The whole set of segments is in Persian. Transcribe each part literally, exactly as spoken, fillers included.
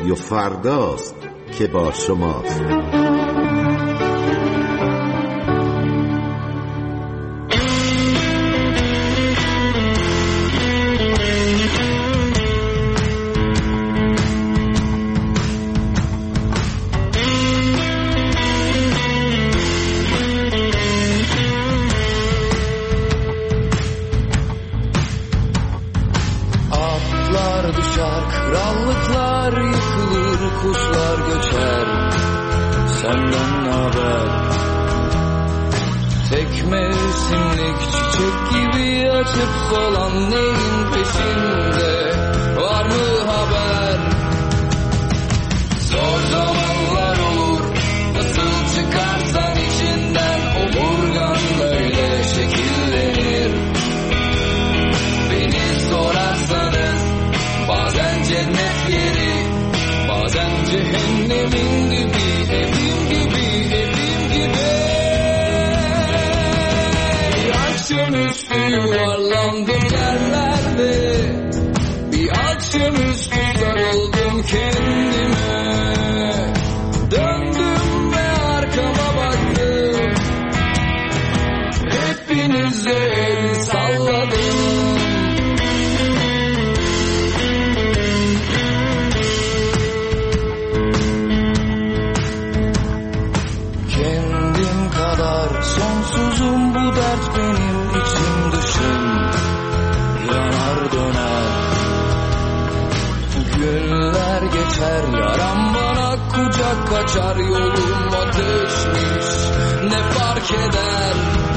رادیو فرداست که با شماست. Solan neyin peşinde, var mı haber? Zor zamanlar olur, nasıl çıkarsan içinden, omurgan böyle şekillenir. Beni sorarsanız, bazen cennet yeri, bazen cehennemin dibi, evim gibi, evim gibi. Akşamüstü yuvarlandım yerlerde, bir akşamüstü sarıldım kendime. Döndüm ve arkama baktım, hepinize el salladım. Kendim kadar sonsuzum bu dert benim. İçim dışım yanar döner. Günler geçer, yaram bana kucak kaçar. Yolum ateşmiş, ne fark eder?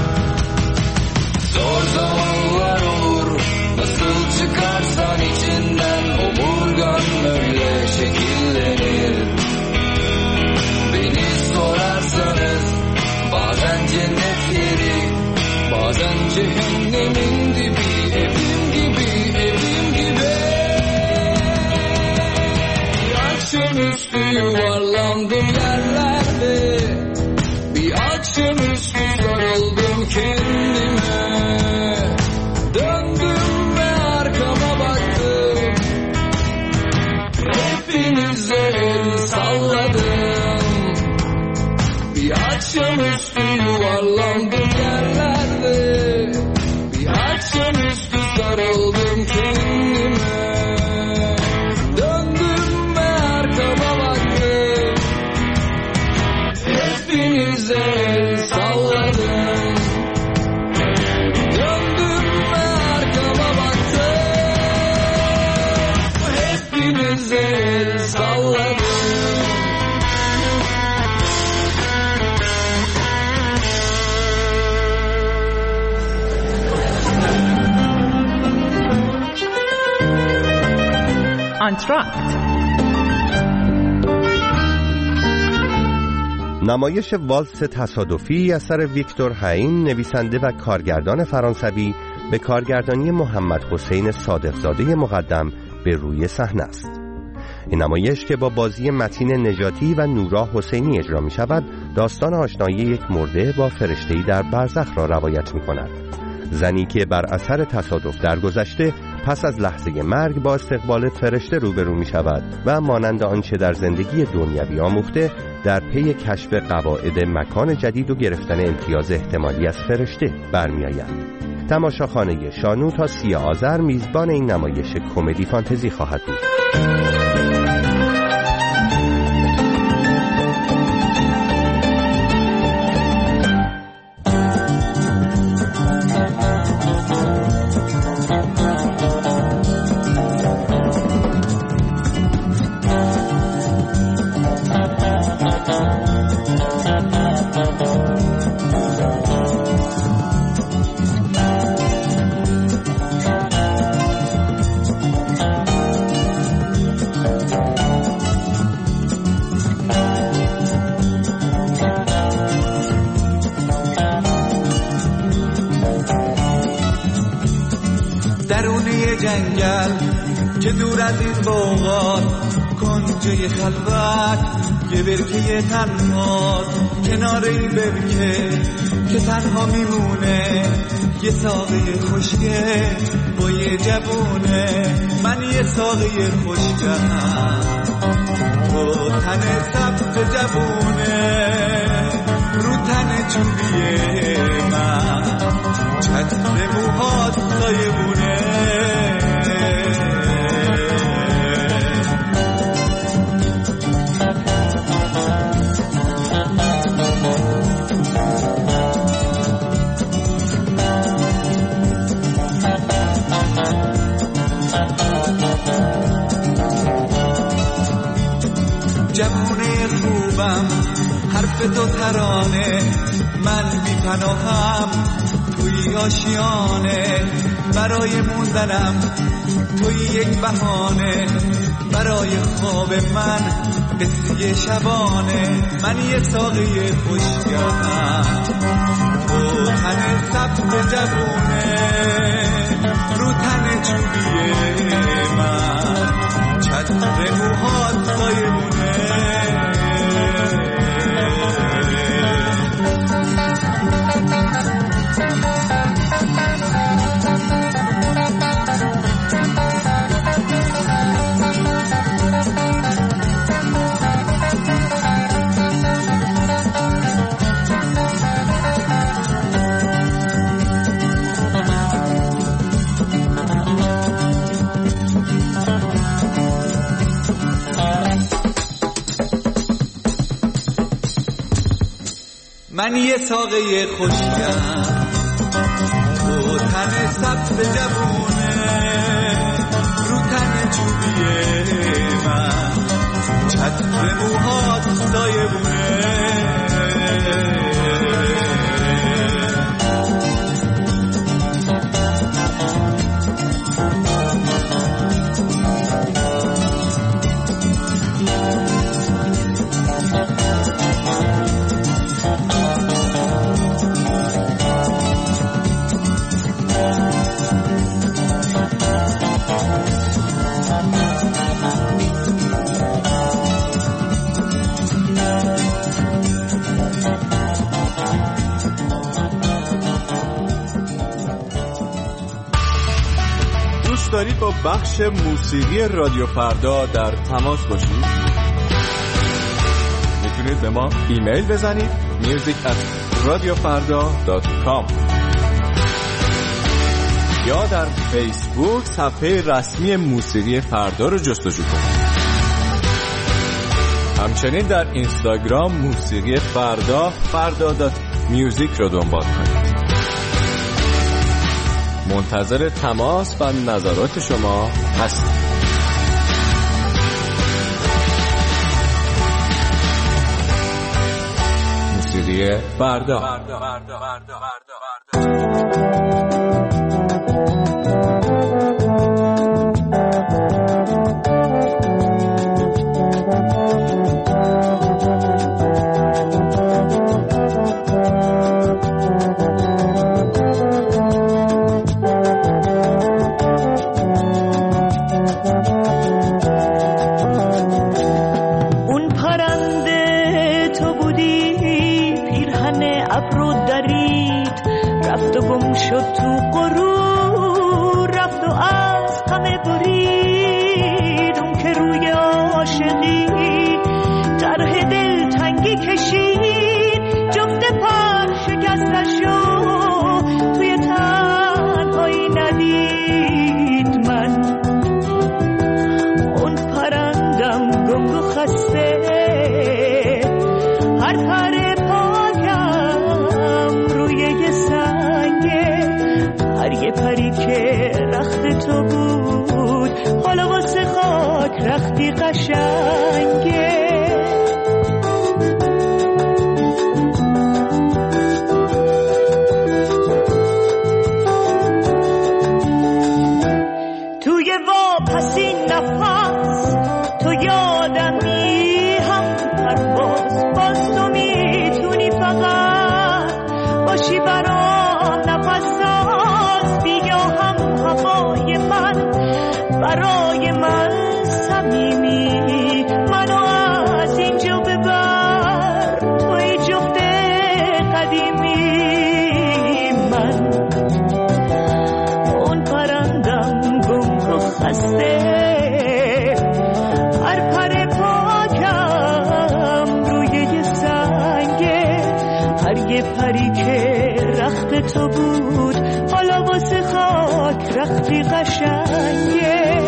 Zor zamanlar olur, nasıl çıkarsan içinden, omurgan öyle şekillenir. Beni sorarsanız, bazen cennet yeri, bazen cehennemin dibi, evim gibi, evim gibi. Akşamüstü yuvarlandım yerlerde, bir akşamüstü sarıldım kendime. Döndüm ve arkama baktım, hepinize el salladım. Bir akşamüstü yuvarlandım yerlerde, bir akşamüstü sarıldım kendime. Döndüm ve arkama baktım, hepinize el salladım. Döndüm ve arkama baktım, hepinize el salladım. آنتراکت نمایش والس تصادفی اثر ویکتور هاین، نویسنده و کارگردان فرانسوی، به کارگردانی محمد حسین صادقزاده مقدم به روی صحنه است. این نمایش که با بازی متین نجاتی و نورا حسینی اجرا می شود، داستان آشنایی یک مرده با فرشته‌ای در برزخ را روایت می کند. زنی که بر اثر تصادف در گذشته پس از لحظه مرگ با استقبال فرشته روبرو می شود و مانند آنچه در زندگی دنیوی آموخته، در پی کشف قواعد مکان جدید و گرفتن امتیاز احتمالی از فرشته برمی آید. تماشاخانه شانو تا سی آذر میزبان این نمایش کمدی فانتزی خواهد بود. جنگل که دور از این باغات، کنجه خلوت یه برکه تنهاست، کنار این برکه که تنها میمونه یه ساقه خوشگه با یه جوونه. من یه ساقه خوشگم تو تن سبز جوونه، رو تن چوبیه من چتر موهات سایبونه. جوونه خوبم حرف تو ترانه، من بی پناهم توی آشیانه. برای موندنم توی یک بهانه، برای خواب من قصه شبانه. من یه ساقه خوشگم تو تن سبز جوونه، رو تن چوبیه من چتر موهات سایبونه. من یه ساقه خوشگم تو تن سبز جوونه، رو تن چوبیه من چتر موهات سایبونه. دارید با بخش موسیقی رادیو فردا در تماس باشید؟ میتونید به ما ایمیل بزنید میوزیک ات رادیو فردا دات کام یا در فیسبوک صفحه رسمی موسیقی فردا رو جستجو کنید. همچنین در اینستاگرام موسیقی فردا فردا دات میوزیک رو دنبال کنید. منتظر تماس و نظرات شما هستم. موسیقی فردا, فردا. فردا. فردا. فردا. شد تو غرور رفت و از همه برید. اون که روی عاشقی طرح دل تنگی کشید، جفت پر شکستش و توی تنهایی ندید. من اون پرندم گنگ و خسته، هر پر هر یه پری که رخت تو بود، حالا واسه خاک رختی قشنگه. توی واپسی نفس تو یادمی، هم پرواز باز تو میتونی فقط باشی برام نفس هوای من، برای من صمیمی، منو برگ پری که رخت تو بود حالا واسه خاک رختی قشنگه.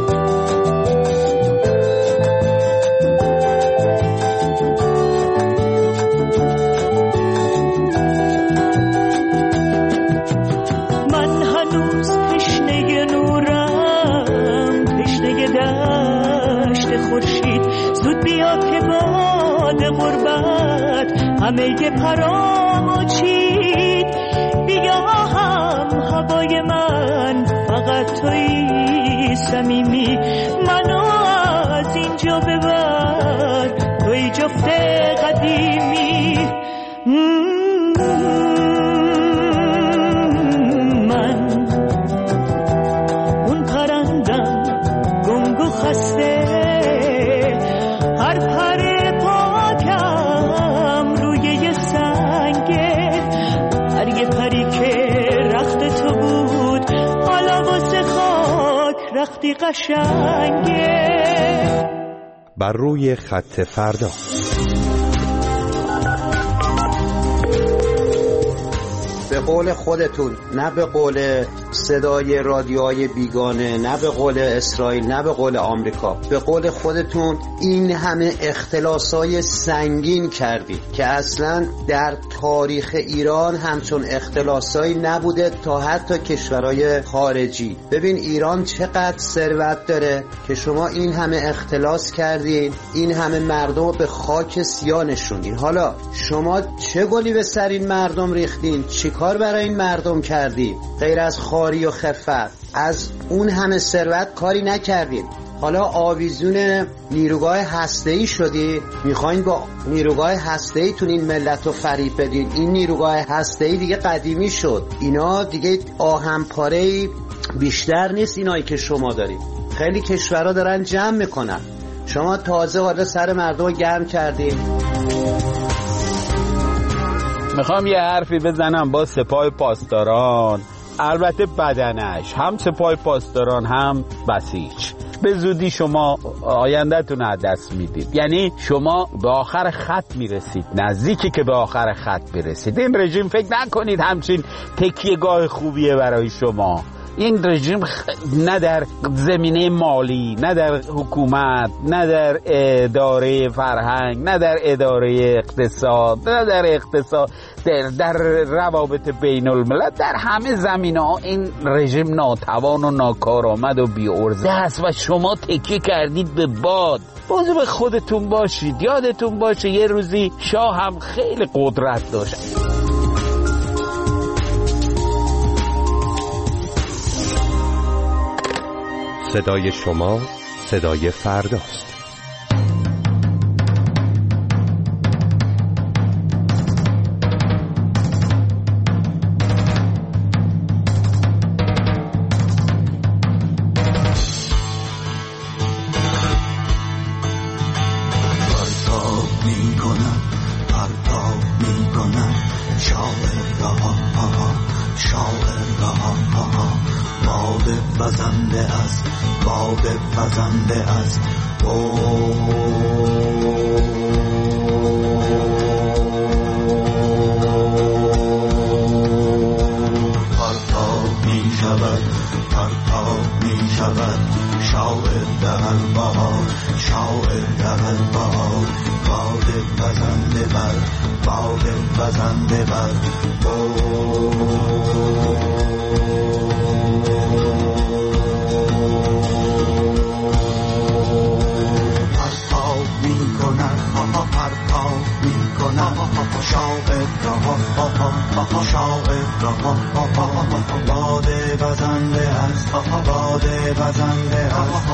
من هنوز تشنه نورم، تشنه دشت خورشید، زود بیا که باد غربت همه پرامو چید. بیا هم هوای من فقط تویی صمیمی، منو از اینجا ببر تویی جفت قدیمی. من اون پرندم گنگ و خسته، هر پر پاکم روی یه سنگه. هر یه پری که رخت تو بود حالا واسه خاک رختی قشنگه. بر روی خط فردا. به قول خودتون، نه به قول صدای رادیوهای بیگانه، نه به قول اسرائیل، نه به قول آمریکا، به قول خودتون این همه اختلاسای سنگین کردید که اصلا در تاریخ ایران همچون اختلاسایی نبوده تا حتی کشورهای خارجی. ببین ایران چقدر ثروت داره که شما این همه اختلاس کردین، این همه مردم رو به خاک سیاه نشوندین. حالا شما چه گلی به سر این مردم ریختین؟ چی کار برای این مردم کردی غیر از خاری و خفت؟ از اون همه ثروت کاری نکردین. حالا آویزون نیروگاه هسته‌ای شدی، میخواین با نیروگاه هسته‌ای تون این ملت رو فریب بدین. این نیروگاه هسته‌ای دیگه قدیمی شد، اینا دیگه آهن پاره‌ای بیشتر نیست اینایی که شما دارید. خیلی کشورها دارن جمع میکنن، شما تازه وارد سر مردم رو گرم کردین. میخوام یه حرفی بزنم با سپاه پاسداران، البته بدنش هم سپاه پاسداران هم بسیج. به زودی شما آینده‌تون از دست میدید، یعنی شما به آخر خط میرسید، نزدیکی که به آخر خط برسید. این رژیم فکر نکنید همچین تکیه‌گاه خوبیه برای شما. این رژیم نه در زمینه مالی، نه در حکومت، نه در اداره فرهنگ، نه در اداره اقتصاد، نه در اقتصاد، در, در روابط بین الملل، در همه زمینه ها این رژیم ناتوان و ناکارآمد و بی‌عرضه است و شما تکیه کردید به باد. بازو به خودتون باشید، یادتون باشه یه روزی شاه هم خیلی قدرت داشت. صدای شما صدای فرداست. پرتاب میکنم، پرتاب میکنم، شاعر رها، شاعر رها، باد وزنده است، باد وزنده است. پرتاب می شود، پرتاب می شود، شاعر در بهار، شاعر در بهار. باد وزنده بر، باد وزنده بر. شاعر رها، شاعر رها، باد وزنده است، باد وزنده است.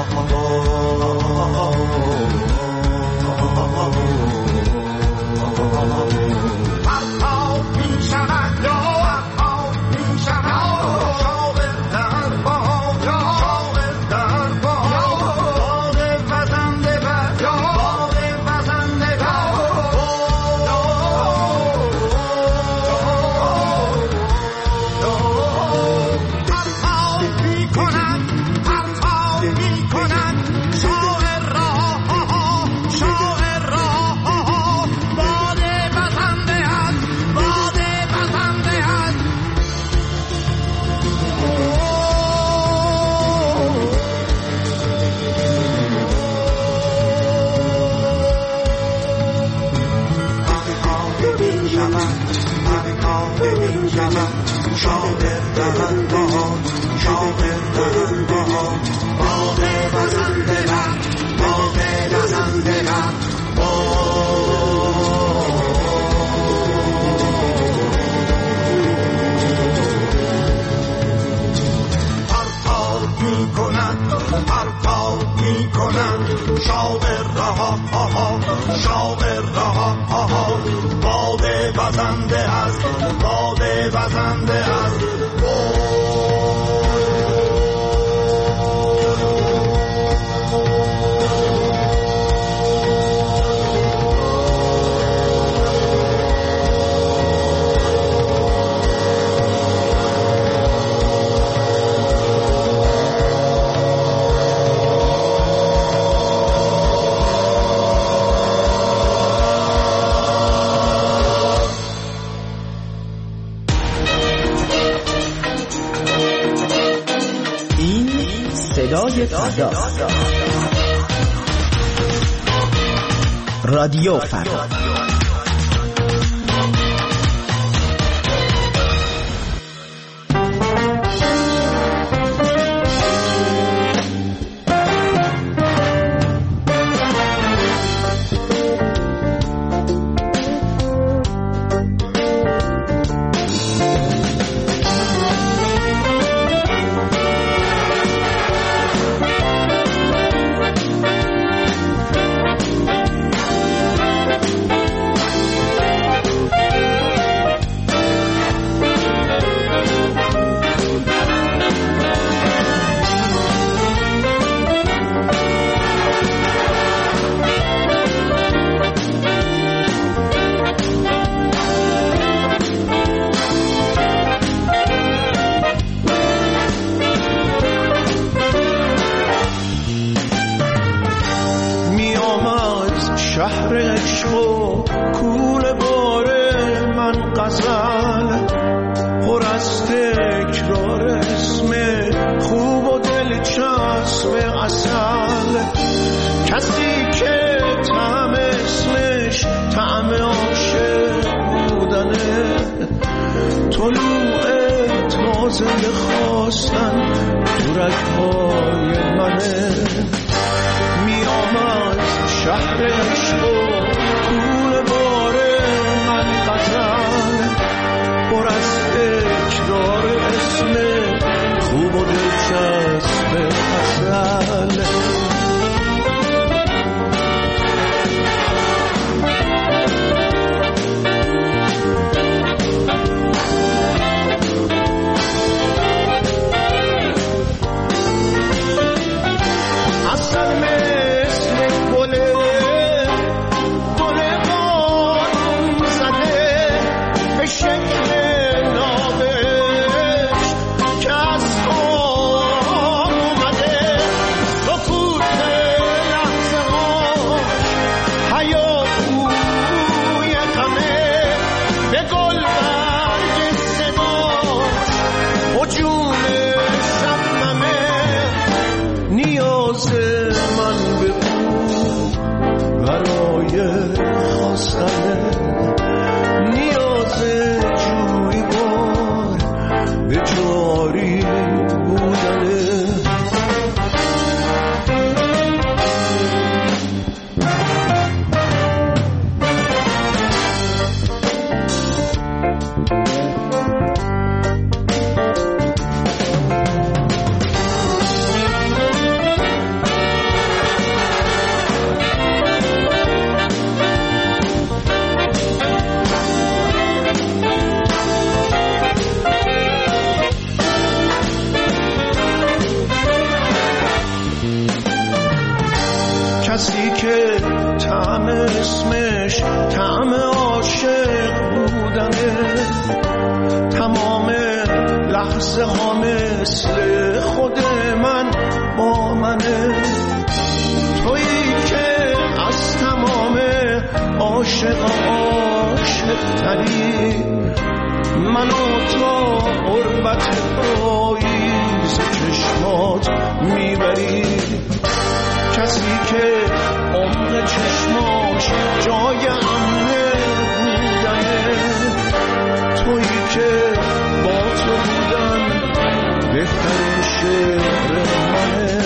پرتاب می شود، پرتاب می شود، شاعر در بهار، شاعر در بهار. باد وزنده بر، باد وزنده بر. شاعر را، شاعر را، باد باد وزنده است باد وزنده است صدای فردا رادیو فردا شهر عشق و کوله باره من غزل پر از تکرار اسم خوب و دلچسب اصل کسی که طعم اسمش طعم عاشق بودنه طلوع تازه خواستن تو رگ‌های منه میام از شهر عشق و کوله باره من غزل پر از تکرار اسم خوب و دلچسب اصل کسی که طعم اسمش طعم عاشق بودنه تمام لحظه ها مثل خود من با منه تویی که از تمام عاشق عاشق تری منو تا قربت پاییز چشمات میبری کسی که عمق چشماش جای امنه بودنه تویی که با تو بودن بهترین شعر منه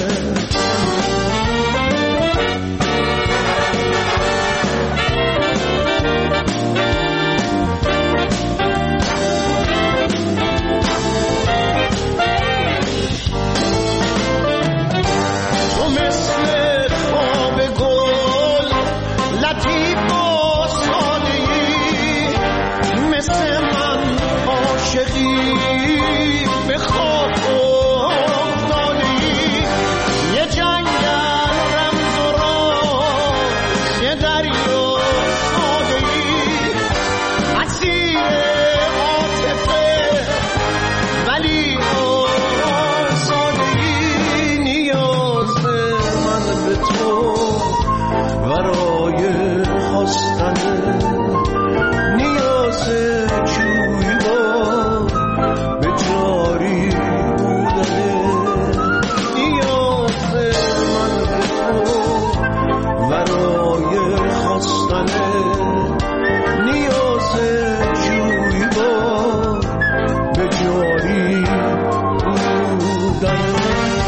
تو مثل خواب گل لطیف و مثل من عاشقی به خواب افتادی یه جنگل رمز و راز یه دریا ساده‌ای اسیر عاطفه ولی آزاده‌ای نیاز من به تو برای خواستن نیاز جویبار به جاری بودنه نیاز من به تو برای خواستن نیاز جویبار به جاری بودنه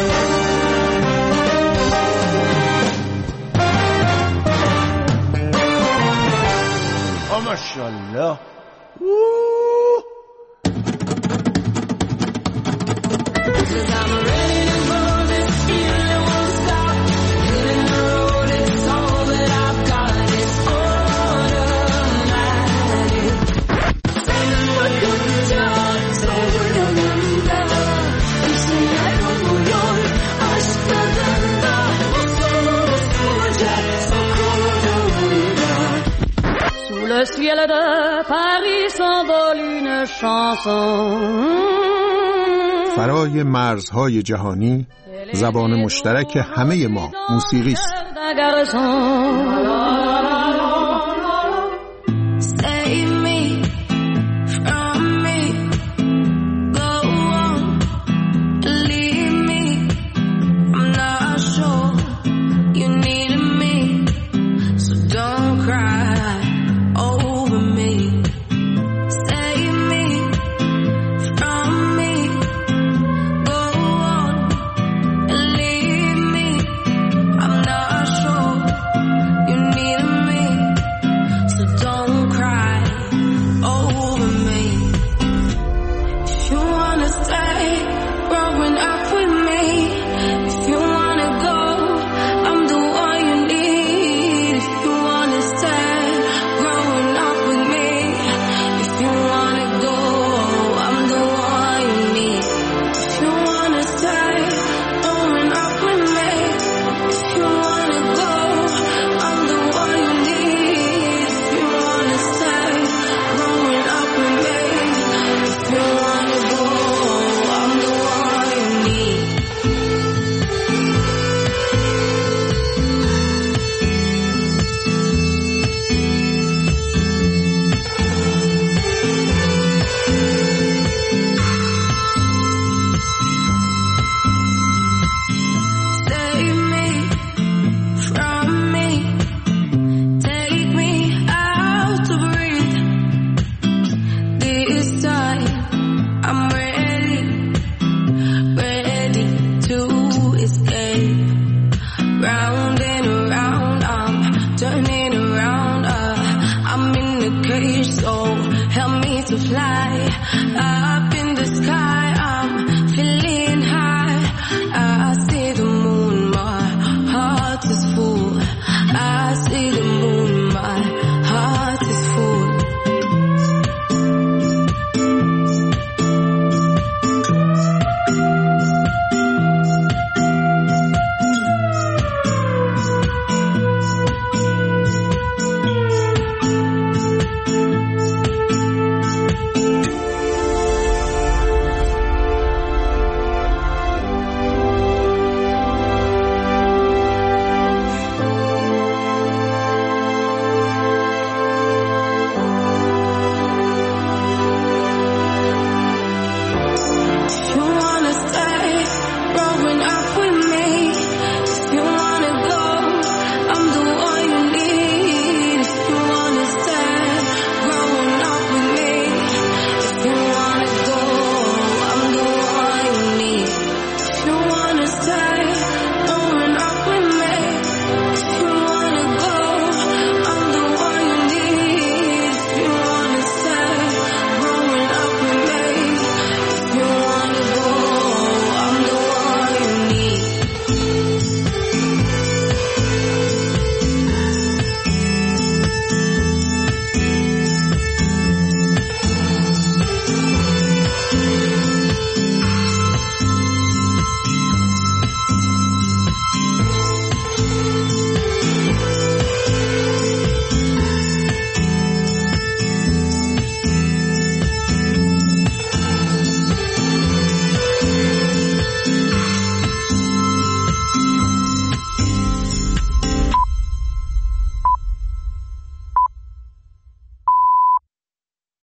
ماشاءالله Le ciel de Paris s'envole une chanson. فرای مرزهای جهانی زبان مشترک همه ما موسیقی است. So help me to fly. I